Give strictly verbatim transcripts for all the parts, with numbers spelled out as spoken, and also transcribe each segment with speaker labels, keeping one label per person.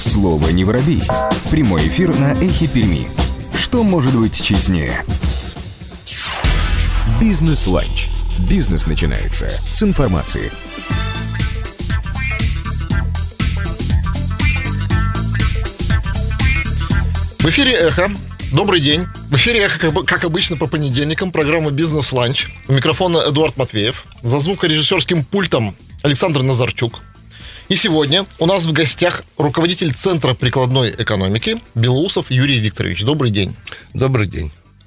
Speaker 1: Слово не воробей. Прямой эфир на Эхе Перми. Что может быть честнее? Бизнес-ланч. Бизнес начинается с информации.
Speaker 2: В эфире «Эхо». Добрый день. В эфире «Эхо», как обычно, по понедельникам, программа «Бизнес-ланч». У микрофона Эдуард Матвеев. За звукорежиссерским пультом Александр Назарчук. И сегодня у нас в гостях руководитель Центра прикладной экономики Белоусов Юрий Викторович. Добрый день.
Speaker 3: Добрый день.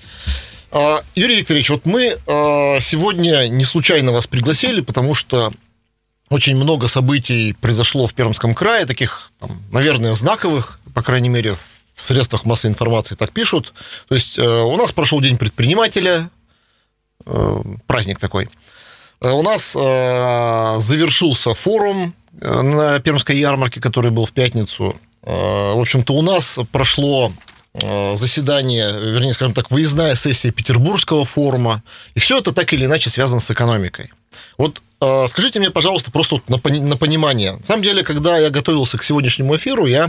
Speaker 2: Юрий Викторович, вот мы сегодня не случайно вас пригласили, потому что очень много событий произошло в Пермском крае, таких, там, наверное, знаковых, по крайней мере, в средствах массовой информации так пишут. То есть у нас прошел День предпринимателя, праздник такой. У нас завершился форум на Пермской ярмарке, который был в пятницу. В общем-то, у нас прошло заседание, вернее, скажем так, выездная сессия Петербургского форума. И все это так или иначе связано с экономикой. Вот скажите мне, пожалуйста, просто вот на понимание. На самом деле, когда я готовился к сегодняшнему эфиру, я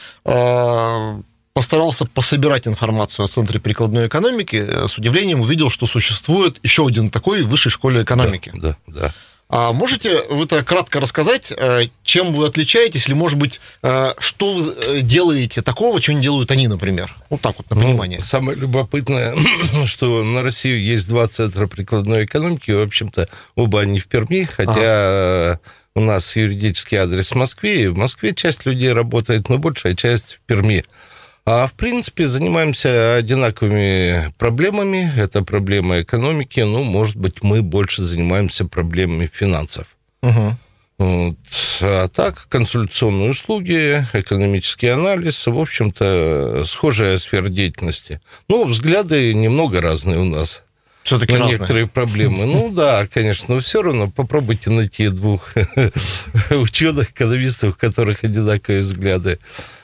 Speaker 2: постарался пособирать информацию о Центре прикладной экономики. С удивлением увидел, что существует еще один такой в Высшей школе экономики.
Speaker 3: Да, да, да.
Speaker 2: А можете вы-то кратко рассказать, чем вы отличаетесь, или, может быть, что вы делаете такого, чего не делают они, например? Вот так вот, на понимание.
Speaker 3: Ну, самое любопытное, что на Россию есть два центра прикладной экономики, в общем-то, оба они в Перми, хотя ага. у нас юридический адрес в Москве, и в Москве часть людей работает, но большая часть в Перми. А, в принципе, занимаемся одинаковыми проблемами. Это проблема экономики. Ну, может быть, мы больше занимаемся проблемами финансов. Угу. Вот. А так, консультационные услуги, экономический анализ, в общем-то, схожая сфера деятельности. Ну, взгляды немного разные у нас.
Speaker 2: Все-таки
Speaker 3: на
Speaker 2: разные.
Speaker 3: Некоторые проблемы. Ну, да, конечно, но все равно попробуйте найти двух ученых, экономистов, у которых одинаковые взгляды.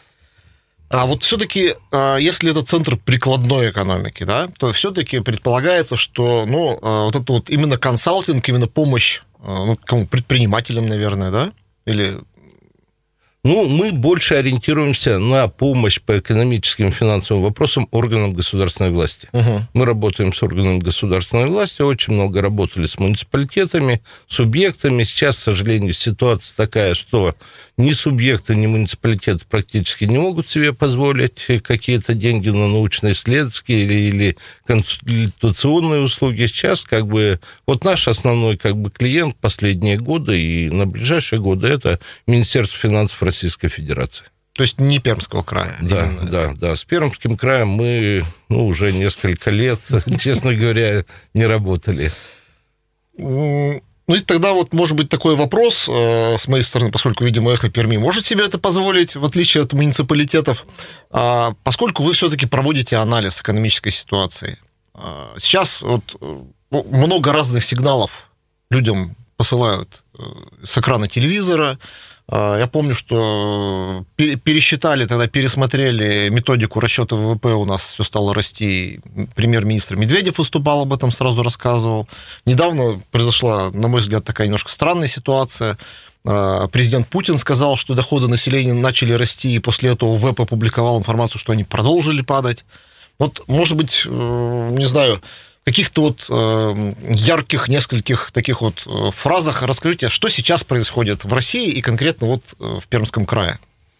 Speaker 2: А вот все-таки, если это центр прикладной экономики, да, то все-таки предполагается, что, ну, вот это вот именно консалтинг, именно помощь, ну, кому, предпринимателям, наверное, да, или...
Speaker 3: Ну, мы больше ориентируемся на помощь по экономическим и финансовым вопросам органам государственной власти. Угу. Мы работаем с органами государственной власти, очень много работали с муниципалитетами, субъектами. Сейчас, к сожалению, ситуация такая, что ни субъекты, ни муниципалитеты практически не могут себе позволить какие-то деньги на научно-исследовательские или, или консультационные услуги. Сейчас, как бы, вот наш основной, как бы, клиент последние годы и на ближайшие годы — это Министерство финансов России. Российской Федерации.
Speaker 2: То есть не Пермского края?
Speaker 3: Да, именно. да, да. С Пермским краем мы, ну, уже несколько лет, честно говоря, не работали.
Speaker 2: Ну и тогда вот, может быть, такой вопрос с моей стороны, поскольку, видимо, Эхо Перми может себе это позволить, в отличие от муниципалитетов, поскольку вы все-таки проводите анализ экономической ситуации. Сейчас вот много разных сигналов людям посылают с экрана телевизора. Я помню, что пересчитали, тогда пересмотрели методику расчета ВВП, у нас все стало расти. Премьер-министр Медведев выступал об этом, сразу рассказывал. Недавно произошла, на мой взгляд, такая немножко странная ситуация. Президент Путин сказал, что доходы населения начали расти, и после этого ВЭП опубликовал информацию, что они продолжили падать. Вот, может быть, не знаю, в каких-то вот э, ярких нескольких таких вот э, фразах расскажите, что сейчас происходит в России и конкретно вот э, в Пермском крае?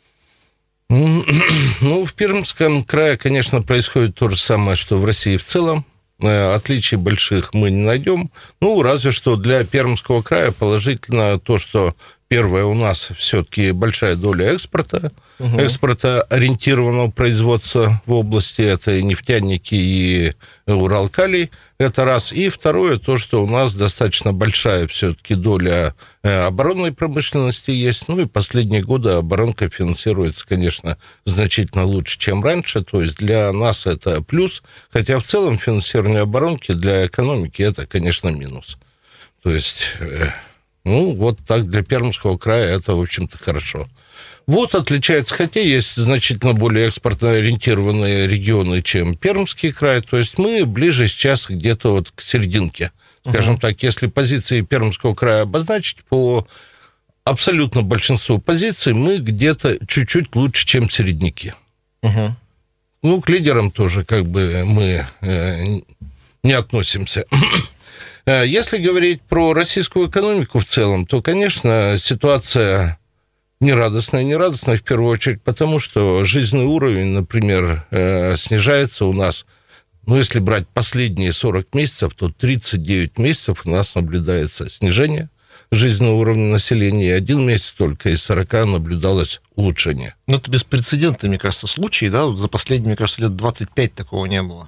Speaker 3: Ну, в Пермском крае, конечно, происходит то же самое, что в России в целом. Отличий больших мы не найдем. Ну, разве что для Пермского края положительно то, что первое, у нас все-таки большая доля экспорта, угу. экспорта ориентированного производства в области, это и нефтяники, и Уралкалий, это раз. И второе, то, что у нас достаточно большая все-таки доля оборонной промышленности есть. Ну, и последние годы оборонка финансируется, конечно, значительно лучше, чем раньше. То есть для нас это плюс, хотя в целом финансирование оборонки для экономики это, конечно, минус. То есть... Ну, вот так для Пермского края это, в общем-то, хорошо. Вот отличается, хотя есть значительно более экспортно ориентированные регионы, чем Пермский край. То есть мы ближе сейчас где-то вот к серединке. Скажем uh-huh. так, если позиции Пермского края обозначить по абсолютно большинство позиций мы где-то чуть-чуть лучше, чем середняки.
Speaker 2: Угу.
Speaker 3: Ну, к лидерам тоже как бы мы э, не относимся. Если говорить про российскую экономику в целом, то, конечно, ситуация нерадостная. Нерадостная в первую очередь потому, что жизненный уровень, например, э, снижается у нас. Ну, если брать последние сорок месяцев, то тридцать девять месяцев у нас наблюдается снижение жизненного уровня населения, и один месяц только из сорока наблюдалось улучшение.
Speaker 2: Ну, это беспрецедентный, мне кажется, случай, да? Вот за последние, мне кажется, лет двадцать пять такого не было.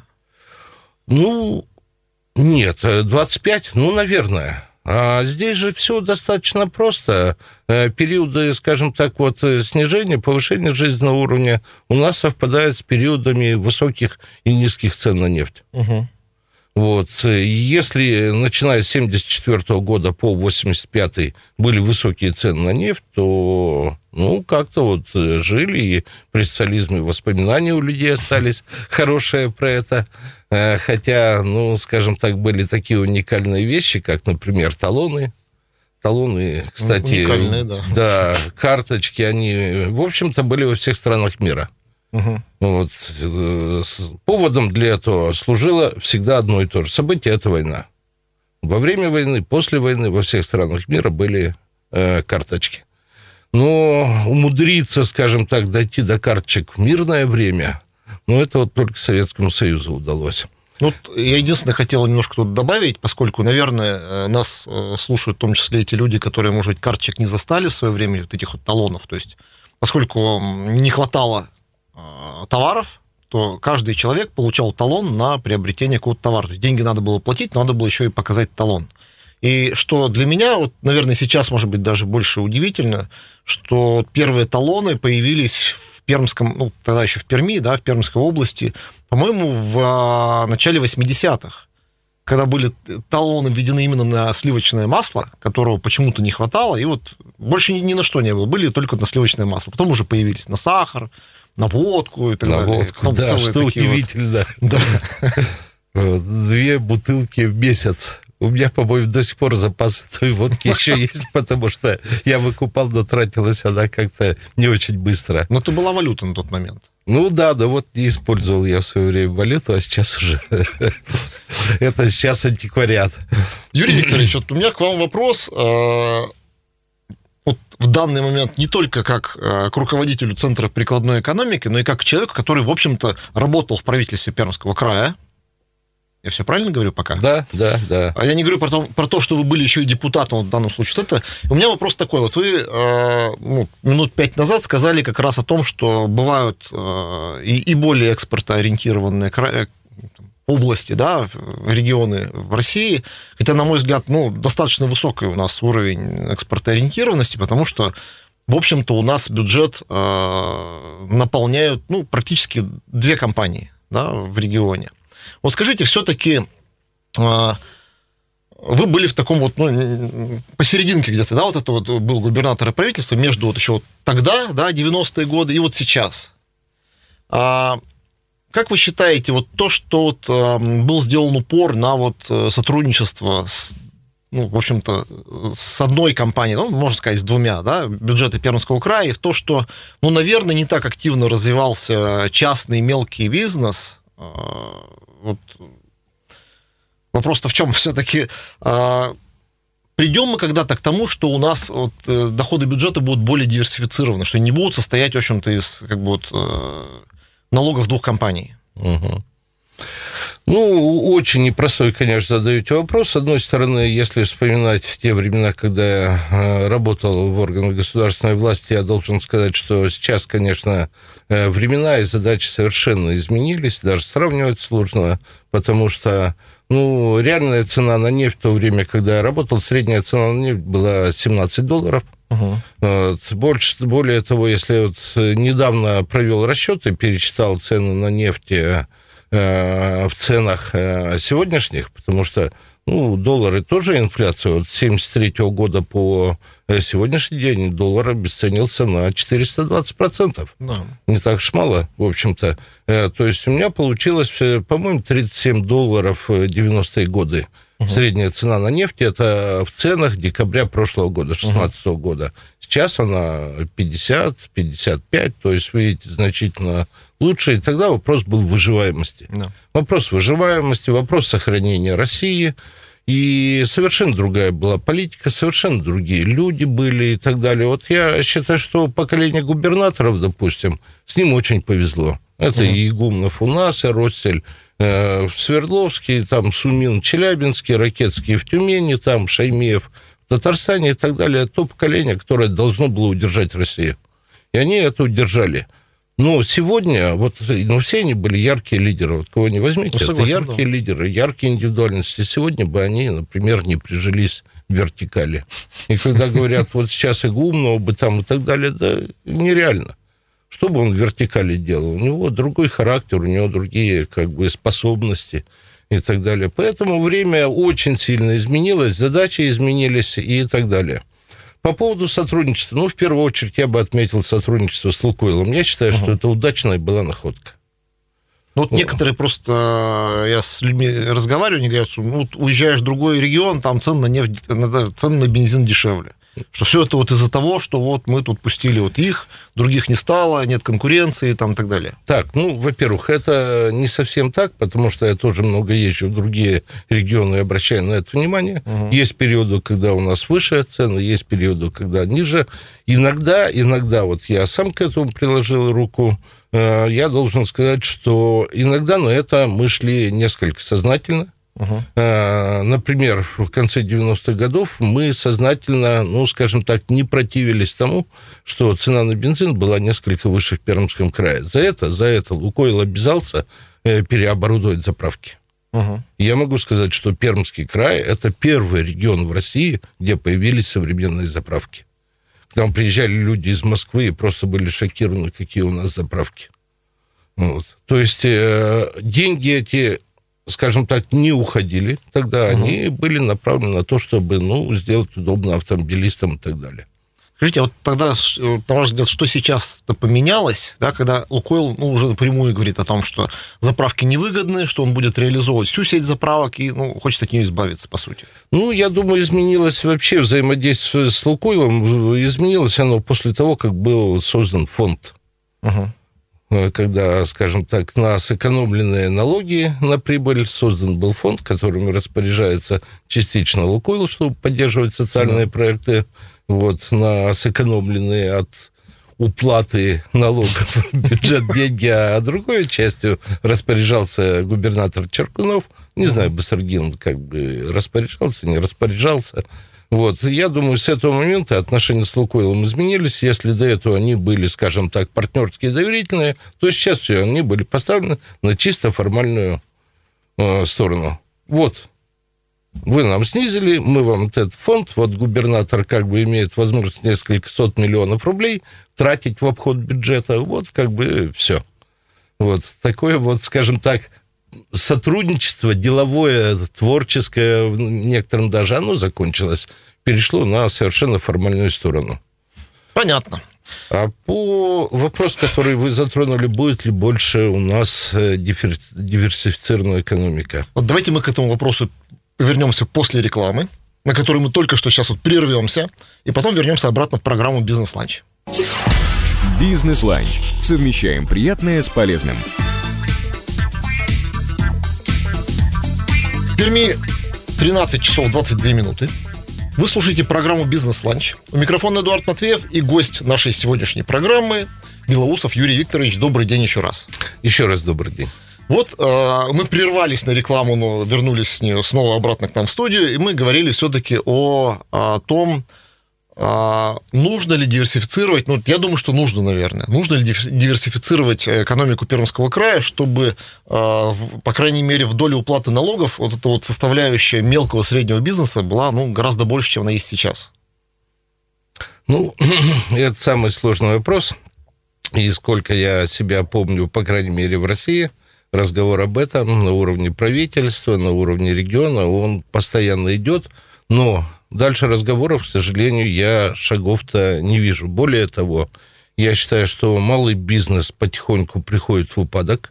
Speaker 3: Ну, нет, двадцать пять, ну, наверное. А здесь же все достаточно просто. Периоды, скажем так, вот снижения, повышения жизненного уровня у нас совпадают с периодами высоких и низких цен на нефть.
Speaker 2: Угу.
Speaker 3: Вот. Если, начиная с семьдесят четвёртого года по восемьдесят пятый были высокие цены на нефть, то, ну, как-то вот жили, и при социализме воспоминания у людей остались хорошие про это. Хотя, ну, скажем так, были такие уникальные вещи, как, например, талоны. Талоны, кстати...
Speaker 2: Уникальные, да.
Speaker 3: Да, карточки, они, в общем-то, были во всех странах мира.
Speaker 2: Угу.
Speaker 3: Вот. Поводом для этого служило всегда одно и то же событие – это война. Во время войны, после войны во всех странах мира были э, карточки. Но умудриться, скажем так, дойти до карточек в мирное время, ну, это вот только Советскому Союзу удалось.
Speaker 2: Ну, я единственное хотел немножко тут добавить, поскольку, наверное, нас слушают в том числе эти люди, которые, может быть, карточек не застали в свое время, вот этих вот талонов. То есть, поскольку не хватало товаров, то каждый человек получал талон на приобретение какого-то товара. То есть деньги надо было платить, но надо было еще и показать талон. И что для меня, вот, наверное, сейчас, может быть, даже больше удивительно, что первые талоны появились в Пермском, ну, тогда еще в Перми, да, в Пермской области, по-моему, в начале восьмидесятых, когда были талоны введены именно на сливочное масло, которого почему-то не хватало, и вот больше ни, ни на что не было, были только на сливочное масло. Потом уже появились на сахар, на водку и так
Speaker 3: на
Speaker 2: далее.
Speaker 3: Водку, да, что удивительно.
Speaker 2: Вот. Да.
Speaker 3: Две бутылки в месяц. У меня, по-моему, до сих пор запасы той водки еще есть, потому что я выкупал, но тратилась она как-то не очень быстро.
Speaker 2: Но это была валюта на тот момент.
Speaker 3: Ну да, да вот не использовал я в свое время валюту, а сейчас уже... Это сейчас антиквариат.
Speaker 2: Юрий Викторович, вот у меня к вам вопрос. Вот в данный момент не только как к руководителю Центра прикладной экономики, но и как к человеку, который, в общем-то, работал в правительстве Пермского края. Я все правильно говорю пока?
Speaker 3: Да, да, да.
Speaker 2: А я не говорю про то, про то, что вы были еще и депутатом вот в данном случае. Это... У меня вопрос такой. Вот вы э, ну, минут пять назад сказали как раз о том, что бывают э, и, и более экспортоориентированные кра... области, да, регионы в России. Хотя, на мой взгляд, ну, достаточно высокий у нас уровень экспортоориентированности, потому что, в общем-то, у нас бюджет э, наполняют ну, практически две компании, да, в регионе. Вот скажите, все-таки э, вы были в таком вот, ну, посерединке где-то, да, вот это вот был губернатор и правительство между вот еще вот тогда, да, девяностые годы, и вот сейчас. А, как вы считаете, вот то, что вот, э, был сделан упор на вот сотрудничество с, ну, в общем-то, с одной компанией, ну, можно сказать, с двумя, да, бюджеты Пермского края, и в то, что, ну, наверное, не так активно развивался частный мелкий бизнес, э, вот вопрос-то в чем все-таки а, придем мы когда-то к тому, что у нас вот, доходы бюджета будут более диверсифицированы, что не будут состоять, в общем-то, из как бы, вот, налогов двух компаний.
Speaker 3: Угу. Ну, очень непростой, конечно, задаете вопрос. С одной стороны, если вспоминать те времена, когда я работал в органах государственной власти, я должен сказать, что сейчас, конечно, времена и задачи совершенно изменились, даже сравнивать сложно, потому что, ну, реальная цена на нефть в то время, когда я работал, средняя цена на нефть была семнадцать долларов. Uh-huh. Больше, более того, если вот недавно провел расчеты, перечитал цены на нефть в ценах сегодняшних, потому что, ну, доллары тоже инфляция. Вот с семьдесят третьего года по сегодняшний день доллар обесценился на четыреста двадцать процентов.
Speaker 2: No.
Speaker 3: Не так уж мало, в общем-то. То есть у меня получилось, по-моему, тридцать семь долларов девяностые годы Угу. Средняя цена на нефть – это в ценах декабря прошлого года, две тысячи шестнадцатого угу. года. Сейчас она пятьдесят - пятьдесят пять, то есть, видите, значительно лучше. И тогда вопрос был выживаемости. Да. Вопрос выживаемости, вопрос сохранения России. И совершенно другая была политика, совершенно другие люди были и так далее. Вот я считаю, что поколение губернаторов, допустим, с ним очень повезло. Это угу. и Игумнов у нас, и Россель в Свердловске, там Сумин в Челябинске, Ракетский в Тюмени, там Шаймиев в Татарстане и так далее. То поколение, которое должно было удержать Россию. И они это удержали. Но сегодня, вот, ну, все они были яркие лидеры. Вот кого не возьмите, ну, согласен, это яркие да. лидеры, яркие индивидуальности. Сегодня бы они, например, не прижились в вертикали. И когда говорят, вот сейчас Игумнова бы там и так далее, да нереально. Что бы он в вертикали делал? У него другой характер, у него другие как бы способности и так далее. Поэтому время очень сильно изменилось, задачи изменились и так далее. По поводу сотрудничества, ну, в первую очередь, я бы отметил сотрудничество с «Лукойлом». Я считаю, угу. что это удачная была находка.
Speaker 2: Ну, вот некоторые просто, я с людьми разговариваю, они говорят, что ну, вот уезжаешь в другой регион, там цены на нефть, цены на бензин дешевле. Что все это вот из-за того, что вот мы тут пустили вот их, других не стало, нет конкуренции там, и так далее.
Speaker 3: Так, ну, во-первых, это не совсем так, потому что я тоже много езжу в другие регионы и обращаю на это внимание. Угу. Есть периоды, когда у нас выше цены, есть периоды, когда ниже. Иногда, иногда, вот я сам к этому приложил руку, я должен сказать, что иногда на это мы шли несколько сознательно. Uh-huh. Например, в конце девяностых годов мы сознательно, ну, скажем так, не противились тому, что цена на бензин была несколько выше в Пермском крае. За это, за это «Лукойл» обязался переоборудовать заправки. Uh-huh. Я могу сказать, что Пермский край – это первый регион в России, где появились современные заправки. К нам приезжали люди из Москвы и просто были шокированы, какие у нас заправки. Вот. То есть э, деньги эти, скажем так, не уходили. Тогда угу. они были направлены на то, чтобы, ну, сделать удобно автомобилистам и так далее.
Speaker 2: Скажите, а вот тогда, на ваш взгляд, что сейчас-то поменялось, да, когда «Лукойл» ну, уже напрямую говорит о том, что заправки невыгодны, что он будет реализовывать всю сеть заправок и ну, хочет от нее избавиться, по сути?
Speaker 3: Ну, я думаю, изменилось вообще взаимодействие с «Лукойлом». Изменилось оно после того, как был создан фонд. Угу. Когда, скажем так, на сэкономленные налоги на прибыль создан был фонд, которым распоряжается частично «Лукойл», чтобы поддерживать социальные mm-hmm. проекты, вот, на сэкономленные от уплаты налогов в бюджет деньги, а другой частью распоряжался губернатор Черкунов. Не mm-hmm. знаю, Басаргин как бы распоряжался, не распоряжался. Вот. Я думаю, с этого момента отношения с «Лукойлом» изменились. Если до этого они были, скажем так, партнерские и доверительные, то сейчас все, они были поставлены на чисто формальную э, сторону. Вот. Вы нам снизили, мы вам этот фонд, вот губернатор как бы имеет возможность несколько сот миллионов рублей тратить в обход бюджета. Вот как бы все. Вот. Такое вот, скажем так, сотрудничество деловое, творческое, в некотором даже оно закончилось, перешло на совершенно формальную сторону.
Speaker 2: Понятно.
Speaker 3: А по вопросу, который вы затронули, будет ли больше у нас диверсифицированная экономика?
Speaker 2: Вот давайте мы к этому вопросу вернемся после рекламы, на которую мы только что сейчас вот прервемся, и потом вернемся обратно в программу «Бизнес-ланч».
Speaker 1: «Бизнес-ланч». Совмещаем приятное с полезным.
Speaker 2: В Перми тринадцать часов двадцать две минуты. Вы слушаете программу «Бизнес-ланч». У микрофона Эдуард Матвеев и гость нашей сегодняшней программы Белоусов Юрий Викторович. Добрый день еще раз.
Speaker 3: Еще раз добрый день.
Speaker 2: Вот э, мы прервались на рекламу, но вернулись с нее снова обратно к нам в студию, и мы говорили все-таки о, о том, а нужно ли диверсифицировать, ну, я думаю, что нужно, наверное, нужно ли диверсифицировать экономику Пермского края, чтобы, по крайней мере, в доле уплаты налогов вот эта вот составляющая мелкого среднего бизнеса была, ну, гораздо больше, чем она есть сейчас?
Speaker 3: Ну, это самый сложный вопрос, и сколько я себя помню, по крайней мере, в России, разговор об этом на уровне правительства, на уровне региона, он постоянно идет, но дальше разговоров, к сожалению, я шагов-то не вижу. Более того, я считаю, что малый бизнес потихоньку приходит в упадок.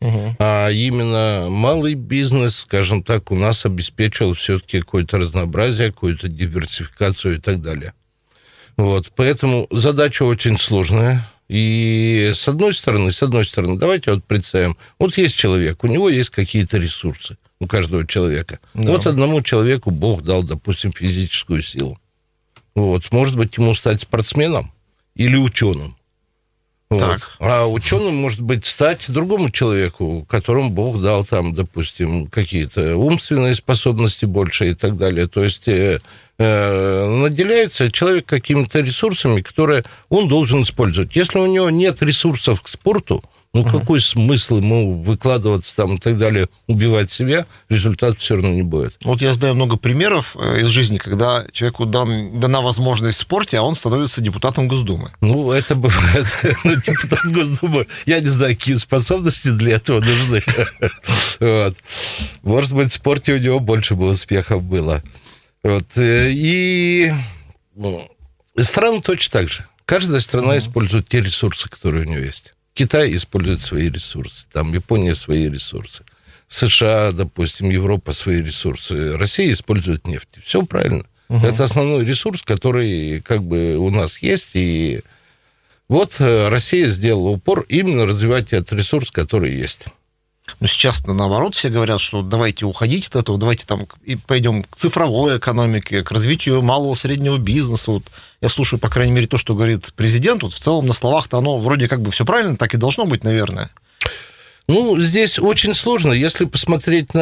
Speaker 3: Угу. А именно малый бизнес, скажем так, у нас обеспечивал все-таки какое-то разнообразие, какую-то диверсификацию и так далее. Вот, поэтому задача очень сложная. И с одной стороны, с одной стороны, давайте вот представим, вот есть человек, у него есть какие-то ресурсы, у каждого человека. Да. Вот одному человеку Бог дал, допустим, физическую силу. Вот, может быть, ему стать спортсменом или ученым. Вот. А ученым, может быть, стать другому человеку, которому Бог дал, там, допустим, какие-то умственные способности больше и так далее. То есть э, э, наделяется человек какими-то ресурсами, которые он должен использовать. Если у него нет ресурсов к спорту, ну, uh-huh. какой смысл ему выкладываться там и так далее, убивать себя, результат все равно не будет.
Speaker 2: Вот я знаю много примеров из жизни, когда человеку дан, дана возможность в спорте, а он становится депутатом Госдумы.
Speaker 3: Ну, это бывает. Ну, депутат Госдумы, я не знаю, какие способности для этого нужны. Может быть, в спорте у него больше бы успехов было. И страны точно так же. Каждая страна использует те ресурсы, которые у нее есть. Китай использует свои ресурсы, там Япония свои ресурсы, США, допустим, Европа свои ресурсы, Россия использует нефть. Все правильно. Угу. Это основной ресурс, который как бы у нас есть, и вот Россия сделала упор именно развивать этот ресурс, который есть.
Speaker 2: Но сейчас, наоборот, все говорят, что давайте уходить от этого, давайте там и пойдем к цифровой экономике, к развитию малого среднего бизнеса. Вот я слушаю, по крайней мере, то, что говорит президент. Вот в целом на словах-то оно вроде как бы все правильно, так и должно быть, наверное.
Speaker 3: Ну, здесь очень сложно. Если посмотреть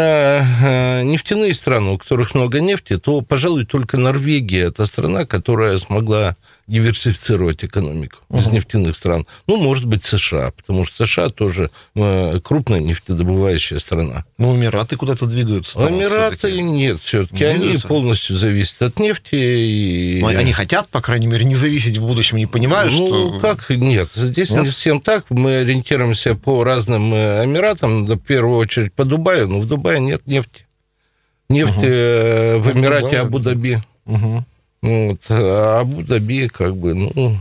Speaker 3: на нефтяные страны, у которых много нефти, то, пожалуй, только Норвегия – это страна, которая смогла диверсифицировать экономику uh-huh. из нефтяных стран. Ну, может быть, США, потому что США тоже крупная нефтедобывающая страна.
Speaker 2: Ну, Эмираты куда-то двигаются.
Speaker 3: Там, Эмираты все-таки. Нет, все-таки они полностью зависят от нефти. И...
Speaker 2: Они хотят, по крайней мере, не зависеть в будущем, не понимают,
Speaker 3: ну,
Speaker 2: что...
Speaker 3: Ну, как? Нет, здесь нет? Не всем так. Мы ориентируемся по разным Эмиратам, в первую очередь по Дубаю, но в Дубае нет нефти. Нефть uh-huh. в Эмирате Абу-Даби. Uh-huh. Вот, а Абу-Даби как бы, ну,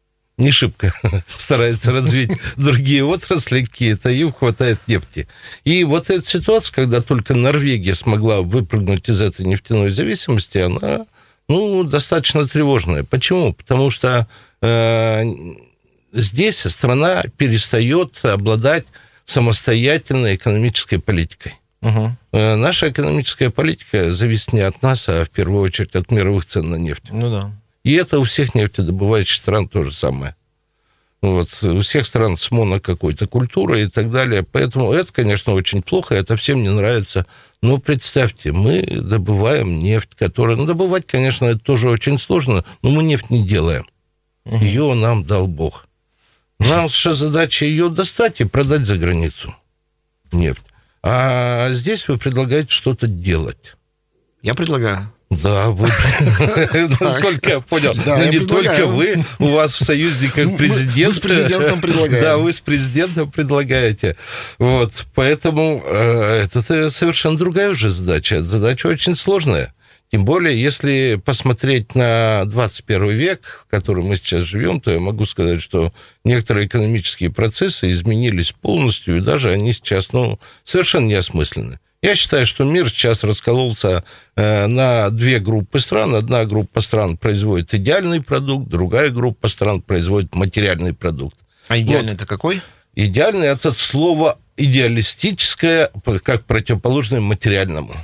Speaker 3: не шибко старается развить другие отрасли какие-то, им хватает нефти. И вот эта ситуация, когда только Норвегия смогла выпрыгнуть из этой нефтяной зависимости, она, ну, достаточно тревожная. Почему? Потому что э, здесь страна перестает обладать самостоятельной экономической политикой. Угу. Наша экономическая политика зависит не от нас, а в первую очередь от мировых цен на нефть.
Speaker 2: Ну да.
Speaker 3: И это у всех нефтедобывающих стран то же самое. Вот. У всех стран с моно какой-то культурой и так далее. Поэтому это, конечно, очень плохо, это всем не нравится. Но представьте, мы добываем нефть, которая... Ну, добывать, конечно, это тоже очень сложно, но мы нефть не делаем. Угу. Ее нам дал Бог. Наша задача ее достать и продать за границу. Нефть. А здесь вы предлагаете что-то делать.
Speaker 2: Я предлагаю.
Speaker 3: Да, вы, насколько я понял, но не только вы, у вас в союзниках президент.
Speaker 2: Вы с президентом предлагаете.
Speaker 3: Да, вы с президентом предлагаете. Вот, поэтому это совершенно другая уже задача. Задача очень сложная. Тем более, если посмотреть на двадцать первый век, в котором мы сейчас живем, то я могу сказать, что некоторые экономические процессы изменились полностью, и даже они сейчас, ну, совершенно неосмысленны. Я считаю, что мир сейчас раскололся э, на две группы стран. Одна группа стран производит идеальный продукт, другая группа стран производит материальный продукт.
Speaker 2: А идеальный это какой?
Speaker 3: Идеальный – это слово идеалистическое, как противоположное материальному.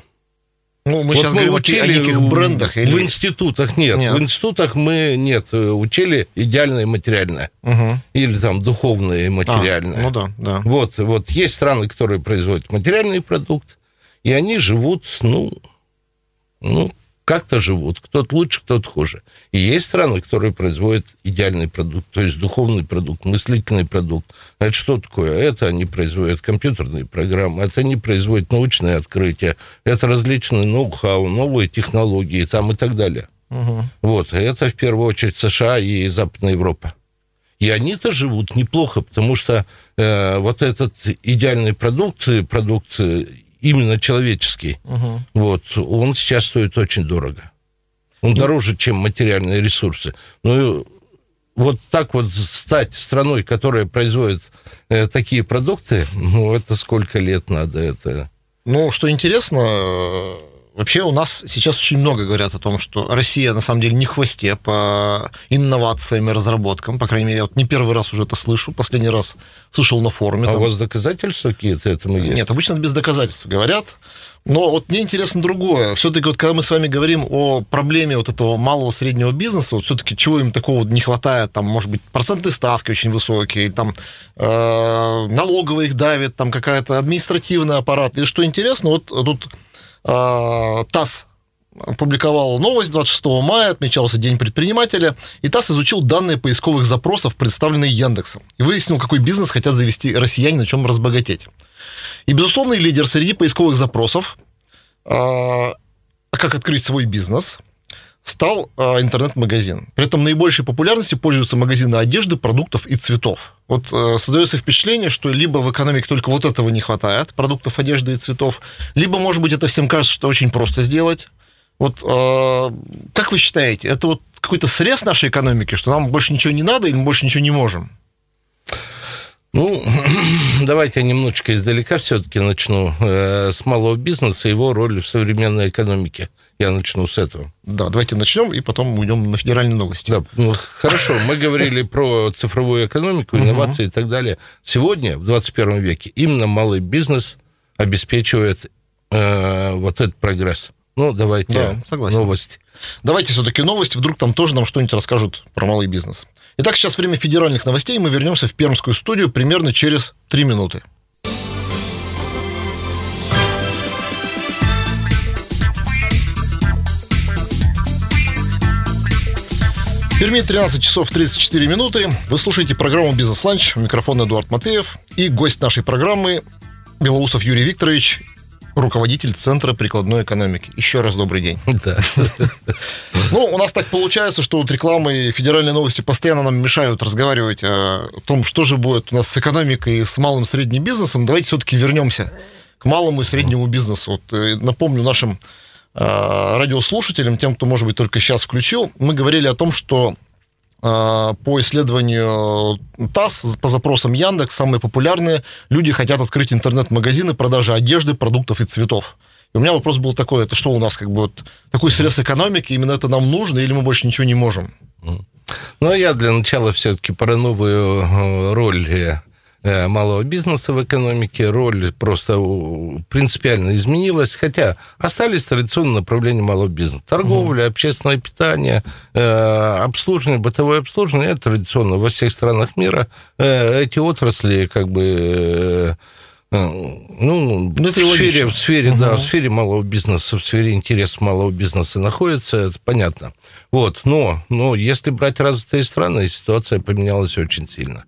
Speaker 2: Ну, мы вот сейчас мы говорим учили о неких брендах.
Speaker 3: Или... В институтах нет. нет. В институтах мы нет. Учили идеальное и материальное. Угу. Или там духовное и материальное.
Speaker 2: А, ну да, да.
Speaker 3: Вот, вот есть страны, которые производят материальный продукт, и они живут, ну, ну, как-то живут. Кто-то лучше, кто-то хуже. И есть страны, которые производят идеальный продукт, то есть духовный продукт, мыслительный продукт. Это что такое? Это они производят компьютерные программы, это они производят научные открытия, это различные ноу-хау, новые технологии там и так далее. Угу. Вот. Это в первую очередь США и Западная Европа. И они-то живут неплохо, потому что э, вот этот идеальный продукт, продукт именно человеческий, угу. вот, он сейчас стоит очень дорого. Он ну, дороже, чем материальные ресурсы. Но вот так вот стать страной, которая производит э, такие продукты, ну, это сколько лет надо это...
Speaker 2: Ну, что интересно, вообще у нас сейчас очень много говорят о том, что Россия, на самом деле, не в хвосте по инновациям и разработкам. По крайней мере, я вот не первый раз уже это слышу. Последний раз слышал на форуме.
Speaker 3: А
Speaker 2: там...
Speaker 3: у вас доказательства какие-то этому есть?
Speaker 2: Нет, обычно без доказательств говорят. Но вот мне интересно другое. Все-таки вот когда мы с вами говорим о проблеме вот этого малого среднего бизнеса, вот все-таки чего им такого не хватает, там, может быть, процентные ставки очень высокие, там, э, налоговые их давит, там какая-то административный аппарат. И что интересно, вот тут э, ТАСС опубликовал новость двадцать шестого мая, отмечался День предпринимателя, и ТАСС изучил данные поисковых запросов, представленные Яндексом, и выяснил, какой бизнес хотят завести россияне, на чем разбогатеть. И безусловный лидер среди поисковых запросов, а как открыть свой бизнес, стал интернет-магазин. При этом наибольшей популярностью пользуются магазины одежды, продуктов и цветов. Вот создается впечатление, что либо в экономике только вот этого не хватает, продуктов, одежды и цветов, либо, может быть, это всем кажется, что очень просто сделать. Вот как вы считаете, это вот какой-то срез нашей экономики, что нам больше ничего не надо или мы больше ничего не можем?
Speaker 3: Ну, давайте я немножечко издалека все-таки начну. Э, с малого бизнеса, его роль в современной экономике. Я начну с этого.
Speaker 2: Да, давайте начнем, и потом уйдем на федеральные новости.
Speaker 3: Да, ну, хорошо, мы говорили про цифровую экономику, инновации и так далее. Сегодня, в двадцать первом веке, именно малый бизнес обеспечивает э, вот этот прогресс. Ну, давайте
Speaker 2: да, согласен.
Speaker 3: Новости.
Speaker 2: Давайте все-таки новости, вдруг там тоже нам что-нибудь расскажут про малый бизнес. Итак, сейчас время федеральных новостей, мы вернемся в Пермскую студию примерно через три минуты. В Перми тринадцать часов тридцать четыре минуты. Вы слушаете программу «Бизнес-ланч». У микрофона Эдуард Матвеев. И гость нашей программы Белоусов Юрий Викторович, руководитель Центра прикладной экономики. Еще раз добрый день.
Speaker 3: Да.
Speaker 2: Ну, у нас так получается, что вот реклама и федеральные новости постоянно нам мешают разговаривать о том, что же будет у нас с экономикой и с малым и средним бизнесом. Давайте все-таки вернемся к малому и среднему бизнесу. Вот, напомню нашим э, радиослушателям, тем, кто, может быть, только сейчас включил, мы говорили о том, что по исследованию ТАСС, по запросам Яндекс, самые популярные люди хотят открыть интернет-магазины продажи одежды, продуктов и цветов. И у меня вопрос был такой, это что у нас как бы вот такой срез экономики, именно это нам нужно, или мы больше ничего не можем?
Speaker 3: Ну, я для начала все-таки про новую роль малого бизнеса в экономике, роль просто принципиально изменилась, хотя остались традиционные направления малого бизнеса. Торговля, угу. общественное питание, обслуживание, бытовое обслуживание, это традиционно во всех странах мира. Эти отрасли как бы... Ну, ну это в сфере, в сфере, угу. да, в сфере малого бизнеса, в сфере интересов малого бизнеса находится, это понятно. Вот, но, но если брать развитые страны, ситуация поменялась очень сильно.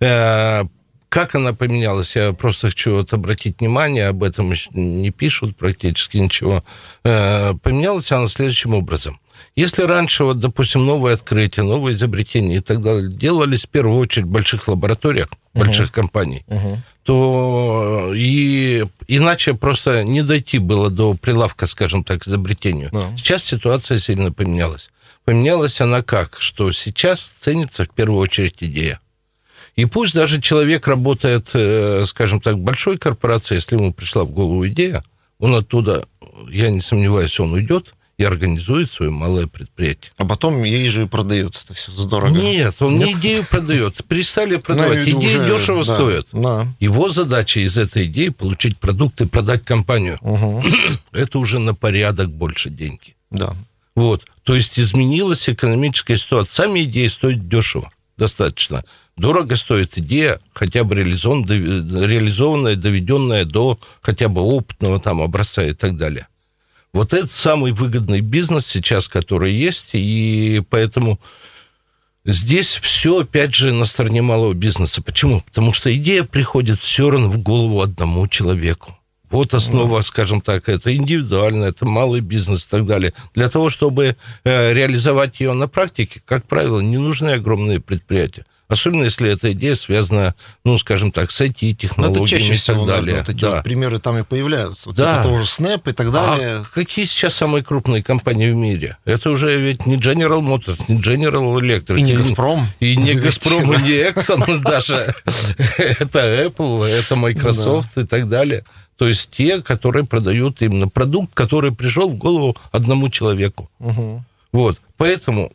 Speaker 3: Как она поменялась, я просто хочу вот обратить внимание, об этом не пишут практически ничего. Поменялась она следующим образом. Если раньше, вот, допустим, новые открытия, новые изобретения и так далее делались в первую очередь в больших лабораториях, uh-huh. больших компаний, uh-huh. то и иначе просто не дойти было до прилавка, скажем так, изобретению. Uh-huh. Сейчас ситуация сильно поменялась. Поменялась она как? Что сейчас ценится в первую очередь идея. И пусть даже человек работает, скажем так, в большой корпорации, если ему пришла в голову идея, он оттуда, я не сомневаюсь, он уйдет и организует свое малое предприятие.
Speaker 2: А потом ей же продают. Это все здорово.
Speaker 3: Нет, он Нет? не идею продает. Перестали продавать. Идеи уже... дешево да. стоят. Да. Его задача из этой идеи получить продукты и продать компанию. Угу. Это уже на порядок больше деньги. Да. Вот. То есть изменилась экономическая ситуация. Сами идеи стоят дешево. Достаточно. Дорого стоит идея, хотя бы реализованная, реализованная, доведенная до хотя бы опытного там образца и так далее. Вот это самый выгодный бизнес сейчас, который есть, и поэтому здесь все, опять же, на стороне малого бизнеса. Почему? Потому что идея приходит все равно в голову одному человеку. Вот основа, скажем так, это индивидуально, это малый бизнес и так далее. Для того, чтобы реализовать ее на практике, как правило, не нужны огромные предприятия. Особенно, если эта идея связана, ну, скажем так, с ай ти-технологиями и так далее.
Speaker 2: Вот эти
Speaker 3: да.
Speaker 2: вот примеры там и появляются. Вот
Speaker 3: да.
Speaker 2: типа того же Snap и так далее.
Speaker 3: А какие сейчас самые крупные компании в мире? Это уже ведь не General Motors, не General Electric.
Speaker 2: И не «Газпром».
Speaker 3: И не «Газпром», и не Exxon даже. Это Apple, это Microsoft и так далее. То есть те, которые продают именно продукт, который пришел в голову одному человеку. Вот. Поэтому...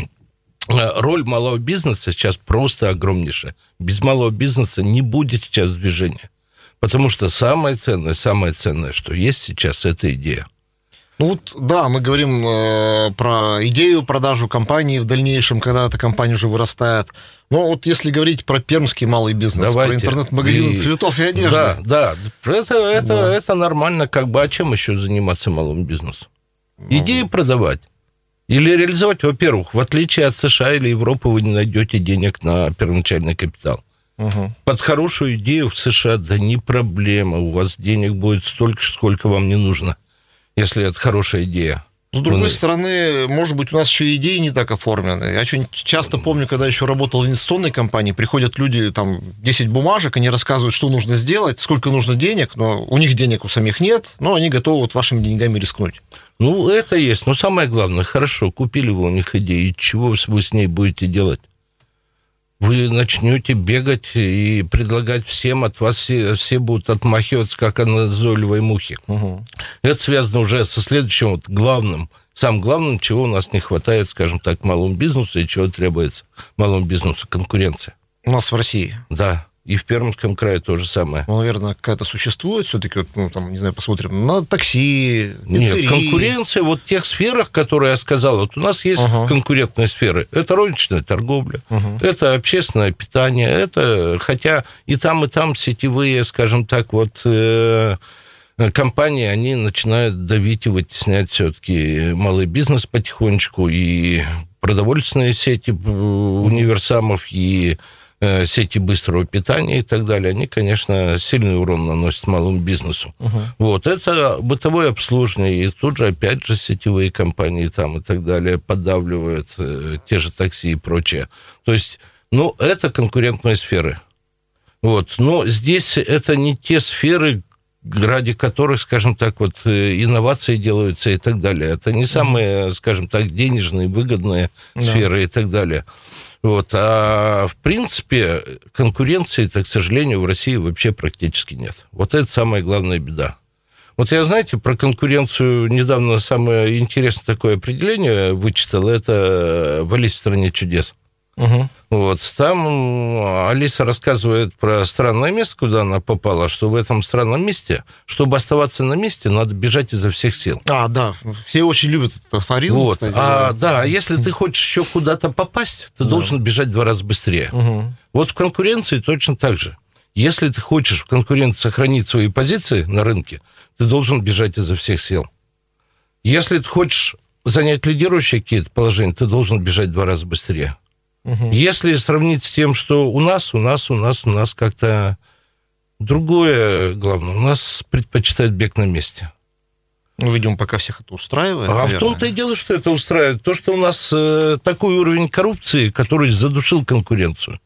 Speaker 3: Роль малого бизнеса сейчас просто огромнейшая. Без малого бизнеса не будет сейчас движения. Потому что самое ценное, самое ценное, что есть сейчас, это идея.
Speaker 2: Ну вот, да, мы говорим э, про идею, продажу компании в дальнейшем, когда эта компания уже вырастает. Но вот если говорить про пермский малый бизнес,
Speaker 3: Давайте.
Speaker 2: Про интернет-магазины и... цветов и одежды.
Speaker 3: Да, да, это, это,
Speaker 2: да.
Speaker 3: это нормально. Как бы, а чем еще заниматься малым бизнесом? Идеи продавать. Или реализовать, во-первых, в отличие от США или Европы, вы не найдете денег на первоначальный капитал. Угу. Под хорошую идею в США, да не проблема, у вас денег будет столько, сколько вам не нужно, если это хорошая идея.
Speaker 2: С другой ну, стороны, может быть, у нас еще идеи не так оформлены. Я очень часто помню, когда еще работал в инвестиционной компании, приходят люди, там, десять бумажек, они рассказывают, что нужно сделать, сколько нужно денег, но у них денег у самих нет, но они готовы вот вашими деньгами рискнуть.
Speaker 3: Ну, это есть. Но самое главное, хорошо, купили вы у них идею, чего вы с ней будете делать? Вы начнете бегать и предлагать всем, от вас все, все будут отмахиваться, как от назойливой мухи. Угу. Это связано уже со следующим вот главным, самым главным, чего у нас не хватает, скажем так, малому бизнесу и чего требуется малому бизнесу – конкуренция.
Speaker 2: У нас в России?
Speaker 3: Да. И в Пермском крае то же самое.
Speaker 2: Ну, наверное, какая-то существует все-таки, вот, ну, там, не знаю, посмотрим, на такси, пиццерии.
Speaker 3: Нет, конкуренция вот в тех сферах, которые я сказал. Вот у нас есть uh-huh. конкурентные сферы. Это розничная торговля, uh-huh. это общественное питание, это, хотя и там, и там сетевые, скажем так, вот... Э- компании, они начинают давить и вытеснять все-таки малый бизнес потихонечку, и продовольственные сети универсамов, и сети быстрого питания и так далее, они, конечно, сильный урон наносят малому бизнесу. Uh-huh. Вот, это бытовое обслуживание, и тут же, опять же, сетевые компании там и так далее поддавливают э, те же такси и прочее. То есть, ну, это конкурентные сферы. Вот, но здесь это не те сферы, ради которых, скажем так, вот инновации делаются и так далее. Это не самые, скажем так, денежные, выгодные да. сферы и так далее. Вот. А в принципе конкуренции-то, к сожалению, в России вообще практически нет. Вот это самая главная беда. Вот я, знаете, про конкуренцию недавно самое интересное такое определение вычитал. Это в «Алисе в стране чудес». Угу. Вот. Там Алиса рассказывает про странное место, куда она попала, что в этом странном месте, чтобы оставаться на месте, надо бежать изо всех сил.
Speaker 2: А, да, все очень любят этот афоризм,
Speaker 3: вот.
Speaker 2: кстати.
Speaker 3: А, да, если ты хочешь еще куда-то попасть, ты да. должен бежать в два раза быстрее. Угу. Вот в конкуренции точно так же. Если ты хочешь в конкуренции сохранить свои позиции на рынке, ты должен бежать изо всех сил. Если ты хочешь занять лидирующие какие-то положения, ты должен бежать в два раза быстрее. Угу. Если сравнить с тем, что у нас, у нас, у нас, у нас как-то другое, главное, у нас предпочитают бег на месте.
Speaker 2: Ну, видимо, пока всех это устраивает.
Speaker 3: А
Speaker 2: наверное.
Speaker 3: В том-то и дело, что это устраивает. То, что у нас э, такой уровень коррупции, который задушил конкуренцию.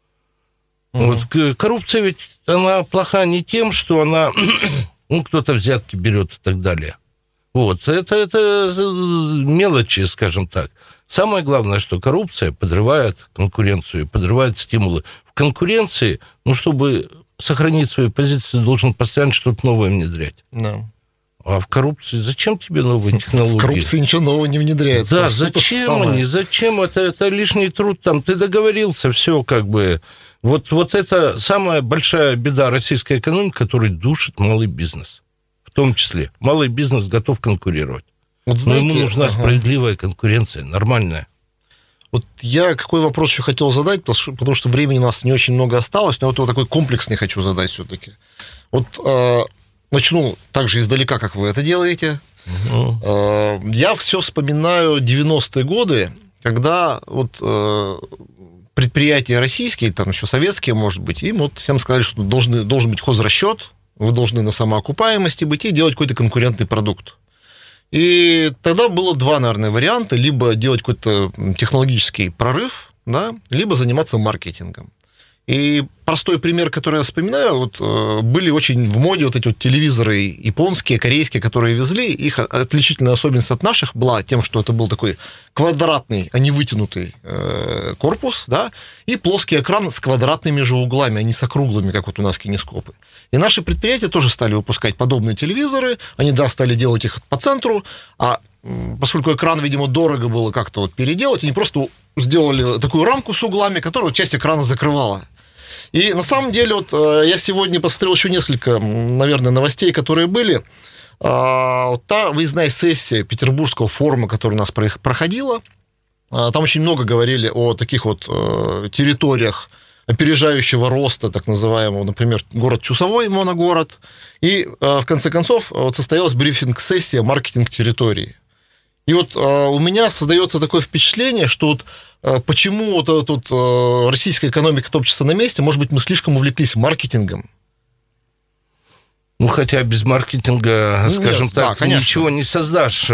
Speaker 3: Угу. Вот, коррупция ведь, она плоха не тем, что она, ну, кто-то взятки берет и так далее. Вот, это, это мелочи, скажем так. Самое главное, что коррупция подрывает конкуренцию, подрывает стимулы. В конкуренции, ну, чтобы сохранить свои позиции, должен постоянно что-то новое внедрять. Да. А в коррупции зачем тебе новые технологии?
Speaker 2: В коррупции ничего нового не внедряется.
Speaker 3: Да, зачем они, зачем? Это, это лишний труд. Там, ты договорился, все как бы... Вот, вот это самая большая беда российской экономики, которая душит малый бизнес. В том числе. Малый бизнес готов конкурировать. Вот знаете, но ему нужна ага. справедливая конкуренция, нормальная.
Speaker 2: Вот я какой вопрос еще хотел задать, потому что времени у нас не очень много осталось, но вот, вот такой комплексный хочу задать все-таки. Вот э, начну так же издалека, как вы это делаете. Угу. Э, я все вспоминаю девяностые годы, когда вот э, предприятия российские, там еще советские, может быть, им вот всем сказали, что должны, должен быть хозрасчет, вы должны на самоокупаемости быть и делать какой-то конкурентный продукт. И тогда было два, наверное, варианта. Либо делать какой-то технологический прорыв, да, либо заниматься маркетингом. И простой пример, который я вспоминаю, вот были очень в моде вот эти вот телевизоры японские, корейские, которые везли. Их отличительная особенность от наших была тем, что это был такой квадратный, а не вытянутый корпус, да, и плоский экран с квадратными же углами, а не с округлыми, как вот у нас кинескопы. И наши предприятия тоже стали выпускать подобные телевизоры. Они, да, стали делать их по центру, а поскольку экран, видимо, дорого было как-то вот переделать, они просто сделали такую рамку с углами, которая часть экрана закрывала. И на самом деле, вот я сегодня посмотрел еще несколько, наверное, новостей, которые были. Вот та выездная сессия Петербургского форума, которая у нас проходила, там очень много говорили о таких вот территориях опережающего роста, так называемого, например, город Чусовой, моногород. И в конце концов вот состоялась брифинг-сессия «Маркетинг территории». И вот у меня создается такое впечатление, что вот почему вот эта вот российская экономика топчется на месте, может быть, мы слишком увлеклись маркетингом.
Speaker 3: Ну, хотя без маркетинга, скажем Нет, так,
Speaker 2: да,
Speaker 3: ничего не создашь.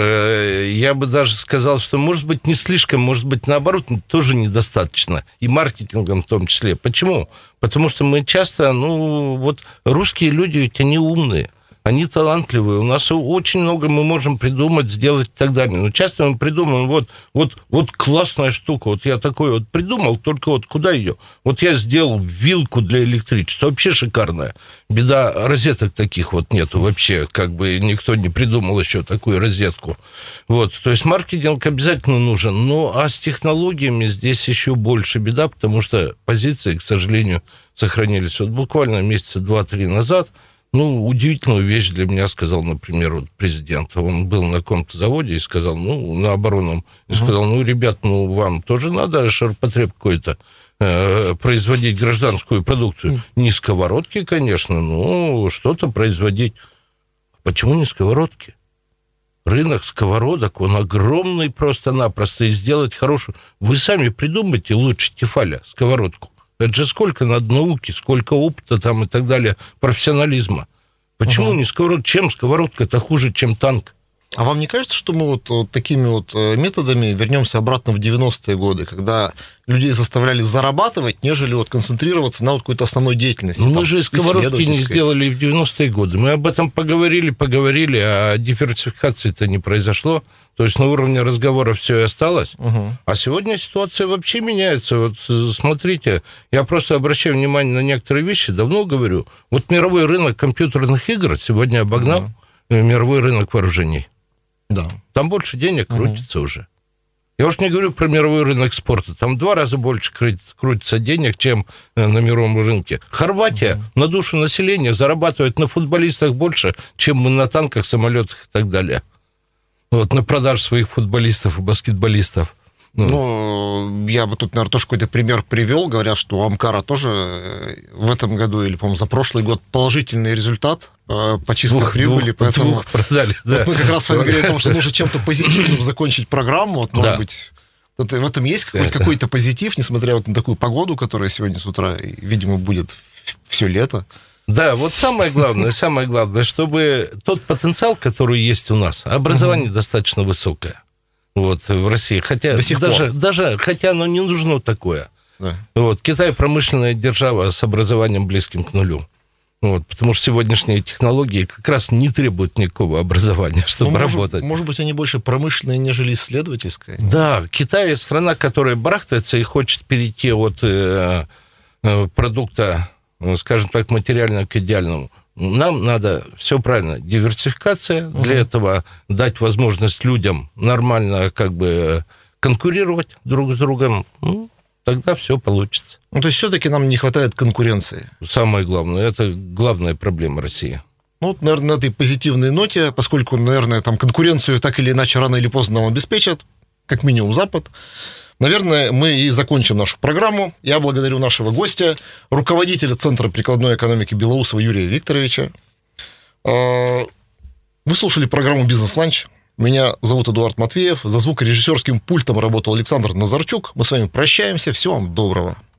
Speaker 3: Я бы даже сказал, что, может быть, не слишком, может быть, наоборот, тоже недостаточно. И маркетингом в том числе. Почему? Потому что мы часто, ну, вот русские люди, ведь они умные. Они талантливые, у нас очень много мы можем придумать, сделать и так далее. Но часто мы придумаем, вот, вот, вот классная штука, вот я такой вот придумал, только вот куда ее? Вот я сделал вилку для электричества, вообще шикарная. Беда, розеток таких вот нету вообще, как бы никто не придумал еще такую розетку. Вот, то есть маркетинг обязательно нужен, ну а с технологиями здесь еще больше беда, потому что позиции, к сожалению, сохранились. Вот буквально месяца два-три назад Ну, удивительную вещь для меня сказал, например, вот президент. Он был на каком-то заводе и сказал, ну, на оборонном, и сказал, ну, ребят, ну, вам тоже надо ширпотреб какой-то э, производить, гражданскую продукцию. Не сковородки, конечно, но что-то производить. Почему не сковородки? Рынок сковородок, он огромный просто-напросто, и сделать хорошую... Вы сами придумайте лучше Тефаля сковородку. Это же сколько надо науки, сколько опыта там и так далее, профессионализма. Почему угу. не сковородка? Чем сковородка-то хуже, чем танк?
Speaker 2: А вам не кажется, что мы вот, вот такими вот методами вернемся обратно в девяностые годы, когда людей заставляли зарабатывать, нежели вот концентрироваться на вот какой-то основной деятельности?
Speaker 3: Ну, мы же сковородки не сделали в девяностые годы. Мы об этом поговорили, поговорили, а диверсификации-то не произошло. То есть на уровне разговора все и осталось. Угу. А сегодня ситуация вообще меняется. Вот смотрите, я просто обращаю внимание на некоторые вещи, давно говорю. Вот мировой рынок компьютерных игр сегодня обогнал угу. мировой рынок вооружений.
Speaker 2: Да.
Speaker 3: Там больше денег угу. крутится уже. Я уж не говорю про мировой рынок спорта. Там в два раза больше крутится денег, чем на мировом рынке. Хорватия угу. на душу населения зарабатывает на футболистах больше, чем мы на танках, самолетах и так далее. Вот, на продаж своих футболистов и баскетболистов.
Speaker 2: Ну, ну, я бы тут, наверное, тоже какой-то пример привел. Говорят, что у Амкара тоже в этом году или, по-моему, за прошлый год положительный результат по чистой
Speaker 3: двух,
Speaker 2: прибыли.
Speaker 3: Двух,
Speaker 2: поэтому
Speaker 3: двух продали, да.
Speaker 2: Вот мы как раз с вами говорим о том, что нужно чем-то позитивным закончить программу. Вот, может да. быть, вот в этом есть какой-то, какой-то позитив, несмотря вот на такую погоду, которая сегодня с утра, видимо, будет все лето.
Speaker 3: Да, вот самое главное, самое главное, чтобы тот потенциал, который есть у нас, образование угу. достаточно высокое, вот, в России, хотя даже, даже, хотя оно не нужно такое. Да. Вот, Китай промышленная держава с образованием близким к нулю. Вот, потому что сегодняшние технологии как раз не требуют никакого образования, чтобы ну, может, работать.
Speaker 2: Может быть, они больше промышленные, нежели исследовательские?
Speaker 3: Да, Китай страна, которая барахтается и хочет перейти от э, э, продукта, скажем так, материально к идеальному. Нам надо, все правильно, диверсификация, угу. для этого дать возможность людям нормально как бы конкурировать друг с другом, ну, тогда все получится.
Speaker 2: Ну, то есть все-таки нам не хватает конкуренции.
Speaker 3: Самое главное, это главная проблема России.
Speaker 2: Ну, вот, наверное, на этой позитивной ноте, поскольку, наверное, там конкуренцию так или иначе рано или поздно нам обеспечат, как минимум Запад, наверное, мы и закончим нашу программу. Я благодарю нашего гостя, руководителя Центра прикладной экономики Белоусова Юрия Викторовича. Вы слушали программу «Бизнес-ланч». Меня зовут Эдуард Матвеев. За звукорежиссерским пультом работал Александр Назарчук. Мы с вами прощаемся. Всего вам доброго.